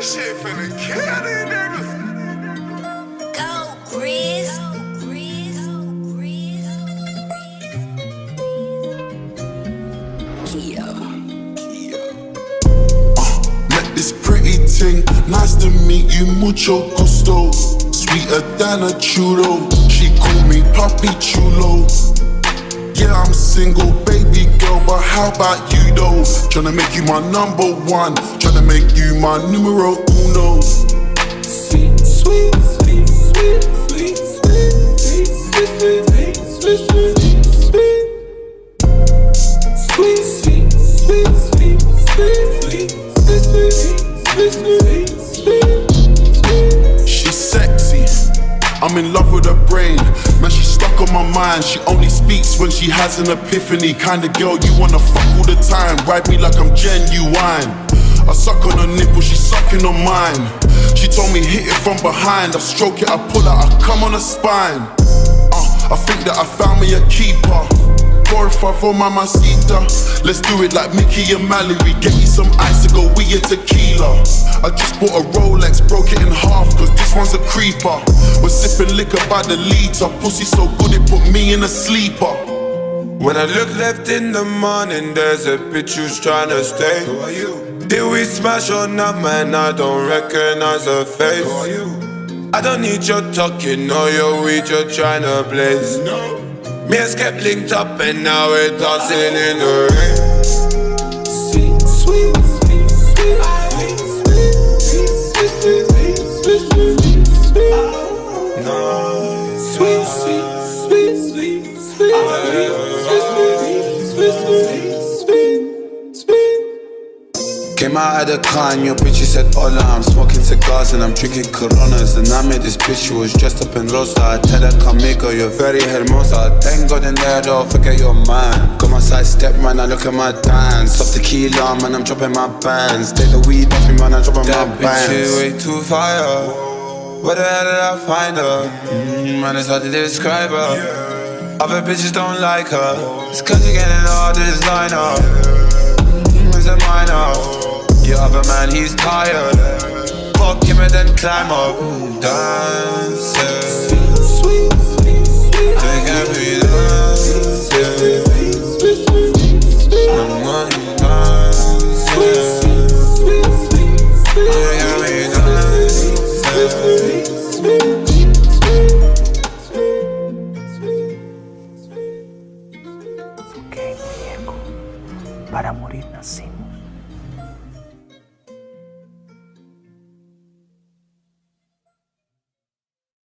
This shit finna kill these niggas. Go, Grizz. Met this pretty ting, nice to meet you, mucho gusto. Sweeter than a churro, she call me Papi Chulo. Yeah, I'm single, baby girl, but how about you though? Tryna make you my number one, tryna make you my numero uno. Sweet, sweet, sweet, sweet, sweet, sweet, sweet, sweet, sweet, sweet, sweet, sweet, sweet, sweet, sweet, sweet. She's sexy, I'm in love with her brain. Man, she's stuck on my mind. She only speaks when she has an epiphany. Kinda girl you wanna fuck all the time. Ride me like I'm genuine. I suck on her nipple, she's sucking on mine. She told me hit it from behind. I stroke it, I pull it, I come on her spine. I think that I found me a keeper. 4 or 5 on mamacita. Let's do it like Mickey and Mallory. Get me some ice to go, we a tequila. I just bought a Rolex, broke it in half, cause this one's a creeper. We're sipping liquor by the liter. Pussy so good it put me in a sleeper. When I look left in the morning, there's a bitch who's tryna stay. Who are you? Did we smash or not, man? I don't recognize her face. Who are you? I don't need your talking or your weed, you're tryna blaze. No. Me and Skep linked up and now we're dancing in the rain. Sweet, sweet, sweet, sweet, sweet, sweet, sweet, sweet, sweet, Nice. sweet, sweet, sweet, sweet, sweet, sweet, sweet. Came out of the car and your bitch, she said hola. I'm smoking cigars and I'm drinking Coronas. And I met this bitch who was dressed up in rosa. I tell her conmigo, you're very hermosa. Thank God in there though, forget your mind. Got my side step, man, I look at my dance. Off tequila, man, I'm dropping my bands. Take the weed off me, man, I'm dropping my That bitch is bands. way too fire. Where the hell did I find her? Man, it's hard to describe her. Other bitches don't like her. It's cause you're getting all designer. It's a minor. Your other man, he's tired. Fuck him and then climb up. Dancing. Sweet, sweet, sweet, They can be dancing. I'm gonna dancing. They can be dancing. Porque, viejo, para morir nacimos.